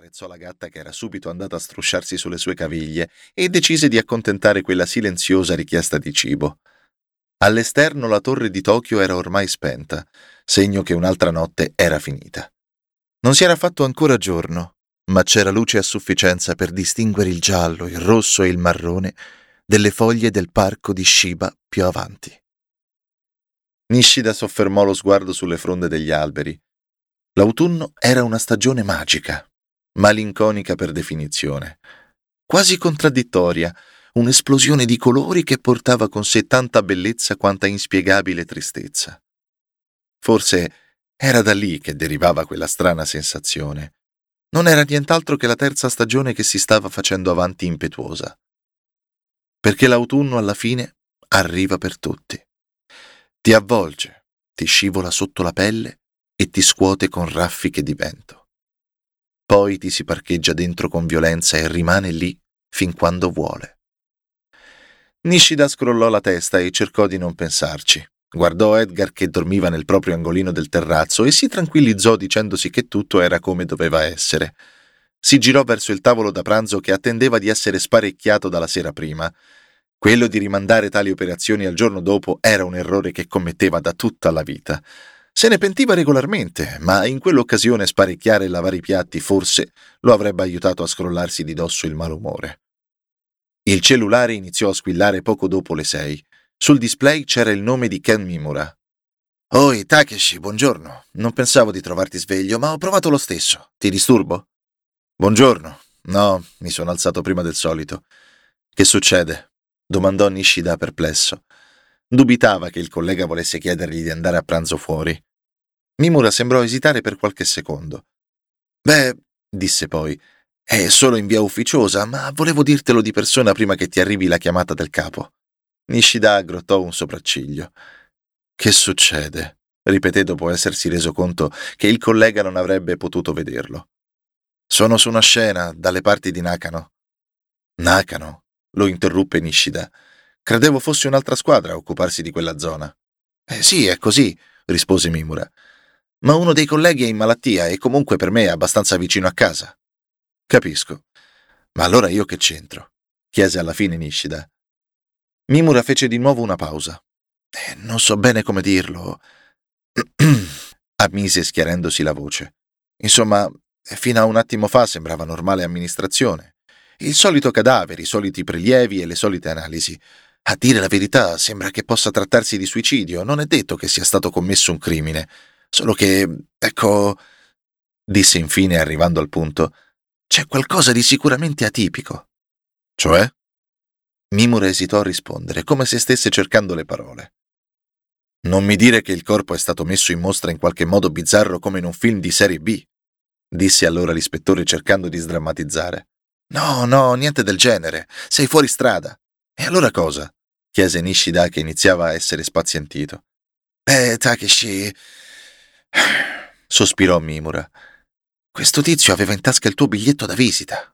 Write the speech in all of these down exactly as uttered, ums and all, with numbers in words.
accarezzò la gatta che era subito andata a strusciarsi sulle sue caviglie e decise di accontentare quella silenziosa richiesta di cibo. All'esterno la torre di Tokyo era ormai spenta, segno che un'altra notte era finita. Non si era fatto ancora giorno, ma c'era luce a sufficienza per distinguere il giallo, il rosso e il marrone delle foglie del parco di Shiba più avanti. Nishida soffermò lo sguardo sulle fronde degli alberi. L'autunno era una stagione magica, malinconica per definizione, quasi contraddittoria, un'esplosione di colori che portava con sé tanta bellezza quanta inspiegabile tristezza. Forse era da lì che derivava quella strana sensazione. Non era nient'altro che la terza stagione che si stava facendo avanti impetuosa. Perché l'autunno alla fine arriva per tutti. Ti avvolge, ti scivola sotto la pelle e ti scuote con raffiche di vento. Poi ti si parcheggia dentro con violenza e rimane lì fin quando vuole. Nishida scrollò la testa e cercò di non pensarci. Guardò Edgar che dormiva nel proprio angolino del terrazzo e si tranquillizzò dicendosi che tutto era come doveva essere. Si girò verso il tavolo da pranzo che attendeva di essere sparecchiato dalla sera prima. Quello di rimandare tali operazioni al giorno dopo era un errore che commetteva da tutta la vita. Se ne pentiva regolarmente, ma in quell'occasione sparecchiare e lavare i piatti forse lo avrebbe aiutato a scrollarsi di dosso il malumore. Il cellulare iniziò a squillare poco dopo le sei. Sul display c'era il nome di Ken Mimura. «Oi, Takeshi, buongiorno. Non pensavo di trovarti sveglio, ma ho provato lo stesso. Ti disturbo?» «Buongiorno. No, mi sono alzato prima del solito. Che succede?» domandò Nishida perplesso. Dubitava che il collega volesse chiedergli di andare a pranzo fuori. Mimura sembrò esitare per qualche secondo. «Beh», disse poi, «è solo in via ufficiosa, ma volevo dirtelo di persona prima che ti arrivi la chiamata del capo». Nishida aggrottò un sopracciglio. «Che succede?» ripeté dopo essersi reso conto che il collega non avrebbe potuto vederlo. «Sono su una scena, dalle parti di Nakano». «Nakano?» lo interruppe Nishida. «Credevo fosse un'altra squadra a occuparsi di quella zona». «Eh sì, è così», rispose Mimura. «Ma uno dei colleghi è in malattia e comunque per me è abbastanza vicino a casa». «Capisco. Ma allora io che c'entro?» chiese alla fine Nishida. Mimura fece di nuovo una pausa. Eh, «Non so bene come dirlo», ammise schiarendosi la voce. «Insomma, fino a un attimo fa sembrava normale amministrazione. Il solito cadavere, i soliti prelievi e le solite analisi. A dire la verità, sembra che possa trattarsi di suicidio. Non è detto che sia stato commesso un crimine. Solo che, ecco», disse infine arrivando al punto, «c'è qualcosa di sicuramente atipico». «Cioè?» Mimura esitò a rispondere, come se stesse cercando le parole. «Non mi dire che il corpo è stato messo in mostra in qualche modo bizzarro come in un film di serie B», disse allora l'ispettore cercando di sdrammatizzare. «No, no, niente del genere. Sei fuori strada». «E allora cosa?» chiese Nishida che iniziava a essere spazientito. «Eh, Takeshi», sospirò Mimura, «questo tizio aveva in tasca il tuo biglietto da visita».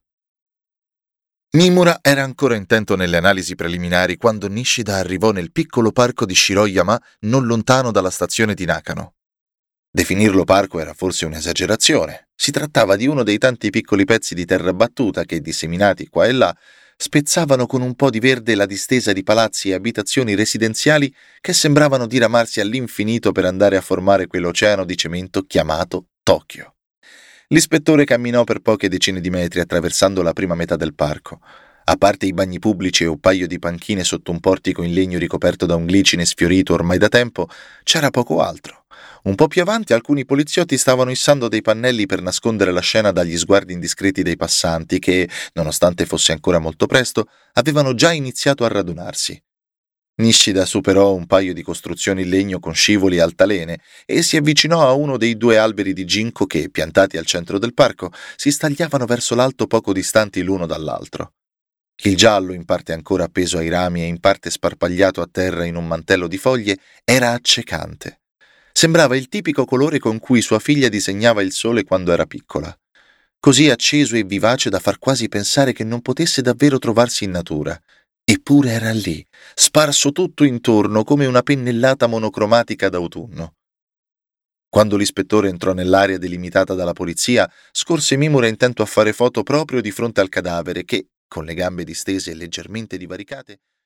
Mimura era ancora intento nelle analisi preliminari quando Nishida arrivò nel piccolo parco di Shiroyama non lontano dalla stazione di Nakano. Definirlo parco era forse un'esagerazione. Si trattava di uno dei tanti piccoli pezzi di terra battuta che, disseminati qua e là, spezzavano con un po' di verde la distesa di palazzi e abitazioni residenziali che sembravano diramarsi all'infinito per andare a formare quell'oceano di cemento chiamato Tokyo. L'ispettore camminò per poche decine di metri attraversando la prima metà del parco. A parte i bagni pubblici e un paio di panchine sotto un portico in legno ricoperto da un glicine sfiorito ormai da tempo, c'era poco altro. Un po' più avanti alcuni poliziotti stavano issando dei pannelli per nascondere la scena dagli sguardi indiscreti dei passanti che, nonostante fosse ancora molto presto, avevano già iniziato a radunarsi. Nishida superò un paio di costruzioni in legno con scivoli e altalene e si avvicinò a uno dei due alberi di ginkgo che, piantati al centro del parco, si stagliavano verso l'alto poco distanti l'uno dall'altro. Il giallo, in parte ancora appeso ai rami e in parte sparpagliato a terra in un mantello di foglie, era accecante. Sembrava il tipico colore con cui sua figlia disegnava il sole quando era piccola. Così acceso e vivace da far quasi pensare che non potesse davvero trovarsi in natura. Eppure era lì, sparso tutto intorno come una pennellata monocromatica d'autunno. Quando l'ispettore entrò nell'area delimitata dalla polizia, scorse Mimura intento a fare foto proprio di fronte al cadavere che, con le gambe distese e leggermente divaricate,